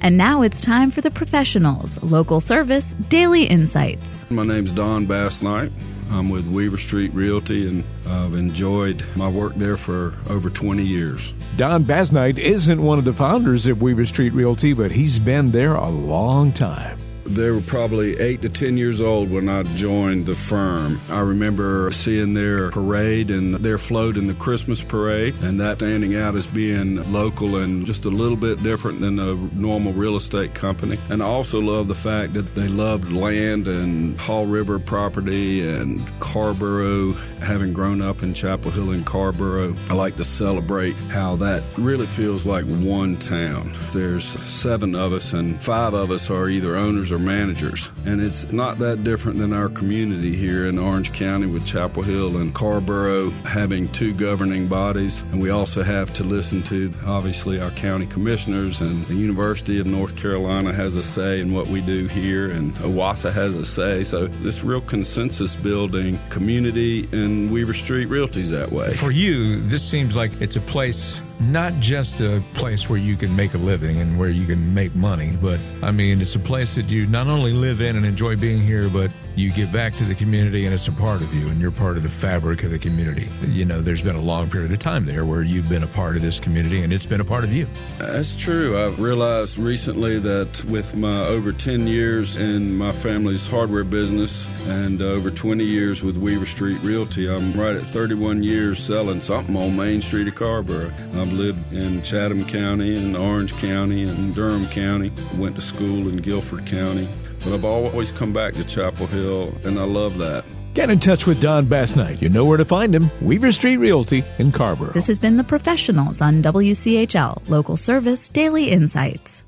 And now it's time for the professionals, local service, daily insights. My name's Don Bassnight. I'm with Weaver Street Realty, and I've enjoyed my work there for over 20 years. Don Bassnight isn't one of the founders of Weaver Street Realty, but he's been there a long time. They were probably 8 to 10 years old when I joined the firm. I remember seeing their parade and their float in the Christmas parade, and that standing out as being local and just a little bit different than a normal real estate company. And I also love the fact that they loved land and Hall River property and Carborough. Having grown up in Chapel Hill and Carborough, I like to celebrate how that really feels like one town. There's 7 of us, and 5 of us are either owners or managers. And it's not that different than our community here in Orange County with Chapel Hill and Carborough having 2 governing bodies. And we also have to listen to, obviously, our county commissioners, and the University of North Carolina has a say in what we do here, and OWASA has a say. So this real consensus building community in Weaver Street Realty's that way. For you, this seems like it's a place, not just a place where you can make a living and where you can make money, but I mean, it's a place that you not only live in and enjoy being here, but you give back to the community and it's a part of you and you're part of the fabric of the community. You know, there's been a long period of time there where you've been a part of this community and it's been a part of you. That's true. I've realized recently that with my over 10 years in my family's hardware business and over 20 years with Weaver Street Realty, I'm right at 31 years selling something on Main Street of Carborough. I've lived in Chatham County and Orange County and Durham County. Went to school in Guilford County. But I've always come back to Chapel Hill, and I love that. Get in touch with Don Bassnight. You know where to find him. Weaver Street Realty in Carborough. This has been The Professionals on WCHL, local service, daily insights.